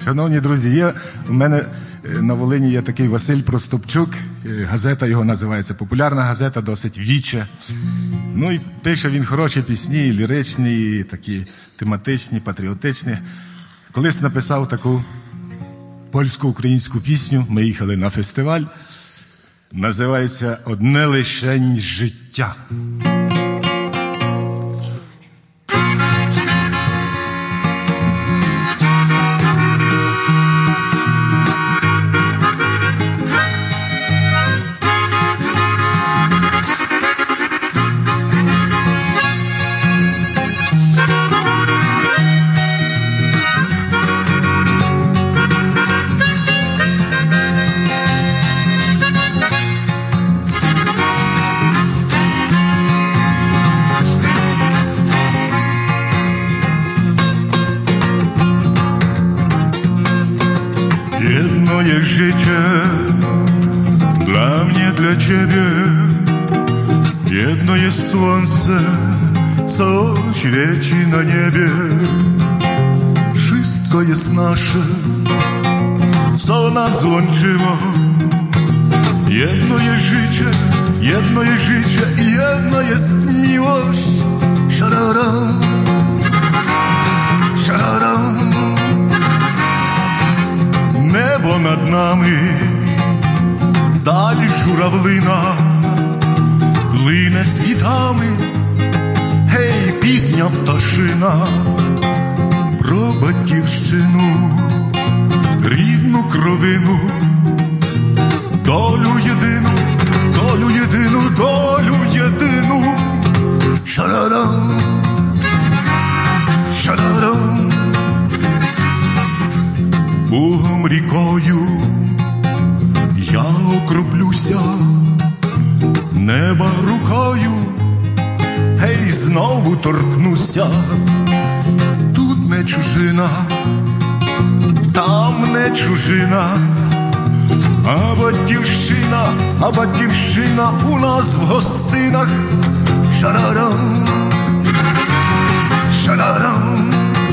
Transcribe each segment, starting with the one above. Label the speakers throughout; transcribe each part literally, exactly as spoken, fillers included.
Speaker 1: Шановні друзі, є у мене на Волині є такий Василь Простопчук, газета його називається, популярна газета, досить віча. Ну і пише він хороші пісні, і ліричні, і такі тематичні, патріотичні. Колись написав таку польсько-українську пісню, ми їхали на фестиваль, називається «Одне лишень життя».
Speaker 2: Jedno jest życie dla mnie, dla ciebie. Jedno jest słońce, co świeci na niebie. Wszystko jest nasze, co nas łączyło. Jedno jest życie, jedno jest życie i jedno jest miłość. Szarara, szarara. Небо над нами, далі журавлина, лине світами, гей, пісня пташина, про батьківщину, рідну кровину, долю єдину, долю єдину, долю єдину. Шарарам, шарарам. Богом рікою я окроплюся, неба рукою, гей, знову торкнуся. Тут не чужина, там не чужина, а батьківщина, а батьківщина у нас в гостинах. Шарарам, шарарам.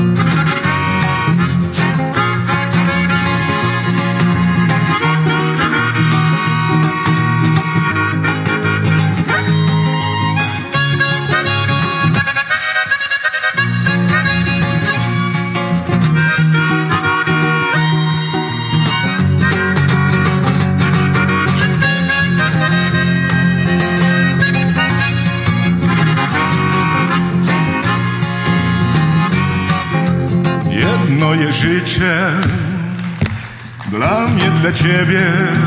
Speaker 2: Jedno jest życie dla mnie, dla ciebie.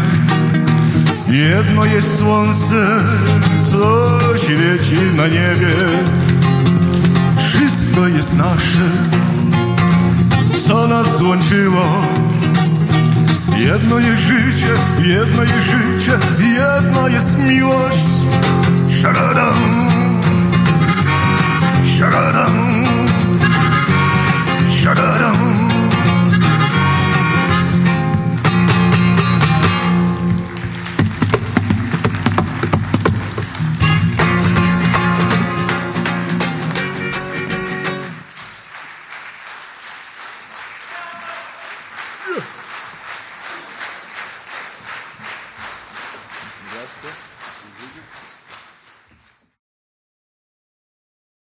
Speaker 2: Jedno jest słońce, co świeci na niebie. Wszystko jest nasze, co nas złączyło. Jedno jest życie, jedno jest życie, jedno jest miłość. Szararam, szararam.